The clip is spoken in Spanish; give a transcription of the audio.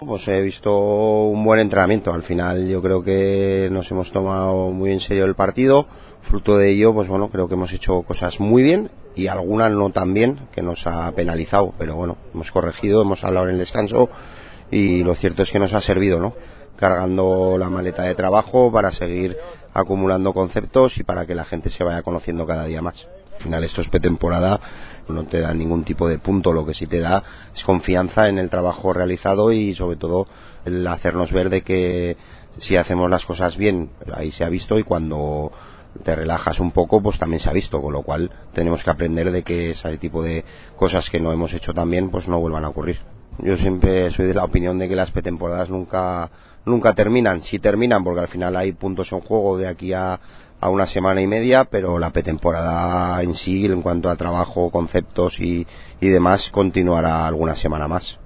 Pues he visto un buen entrenamiento. Al final yo creo que nos hemos tomado muy en serio el partido. Fruto de ello, pues bueno, creo que hemos hecho cosas muy bien y algunas no tan bien, que nos ha penalizado. Pero bueno, hemos corregido, hemos hablado en el descanso y lo cierto es que nos ha servido, ¿no? Cargando la maleta de trabajo para seguir acumulando conceptos y para que la gente se vaya conociendo cada día más. Al final esto es pretemporada, no te da ningún tipo de punto, lo que sí te da es confianza en el trabajo realizado y sobre todo el hacernos ver de que si hacemos las cosas bien, ahí se ha visto, y cuando te relajas un poco pues también se ha visto, con lo cual tenemos que aprender de que ese tipo de cosas que no hemos hecho tan bien pues no vuelvan a ocurrir. Yo siempre soy de la opinión de que las pretemporadas nunca terminan. Sí terminan porque al final hay puntos en juego de aquí a una semana y media, pero la pretemporada en sí, en cuanto a trabajo, conceptos y demás, continuará alguna semana más.